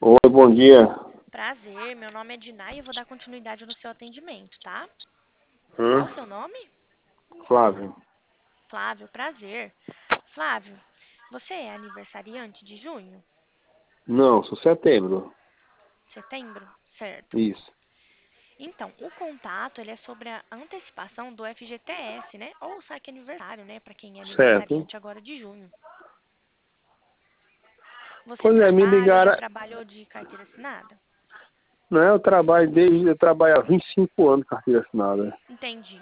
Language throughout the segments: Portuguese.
Oi, bom dia. Prazer, meu nome é Dinah e eu vou dar continuidade no seu atendimento, tá? Qual Hã? o seu nome? Flávio. Flávio, prazer. Flávio, você é aniversariante de junho? Não, sou setembro. Setembro? Certo. Isso. Então, o contato ele é sobre a antecipação do FGTS, né? Ou o saque aniversário, né? Para quem é Certo. aniversariante agora de junho. Você Pois é, me trabalha ou já ligaram. trabalhou de carteira assinada? Não, eu trabalho há 25 anos com carteira assinada. Entendi.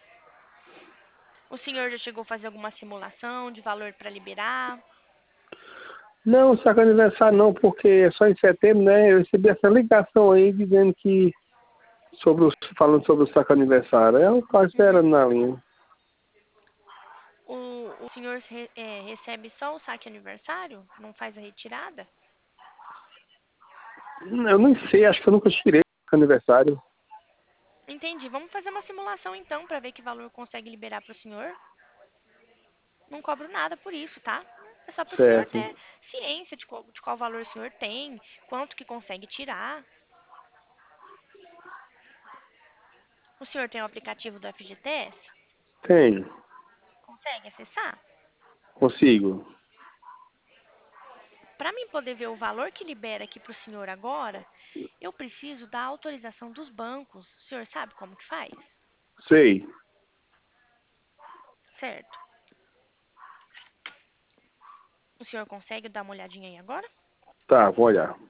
O senhor já chegou a fazer alguma simulação de valor para liberar? Não, saco aniversário não, porque é só em setembro, né? Eu recebi essa ligação aí dizendo que falando sobre o saco aniversário. Eu estava Uhum. esperando na linha. O senhor recebe só o saque aniversário? Não faz a retirada? Eu nem sei, acho que eu nunca tirei saco aniversário. Entendi. Vamos fazer uma simulação então para ver que valor consegue liberar para o senhor. Não cobro nada por isso, tá? É só para o senhor Certo. ter ciência de qual valor o senhor tem, quanto que consegue tirar. O senhor tem o aplicativo do FGTS? Tenho. Consegue acessar? Consigo. Para mim poder ver o valor que libera aqui para o senhor agora, eu preciso da autorização dos bancos. O senhor sabe como que faz? Sei. Certo. O senhor consegue dar uma olhadinha aí agora? Tá, vou olhar.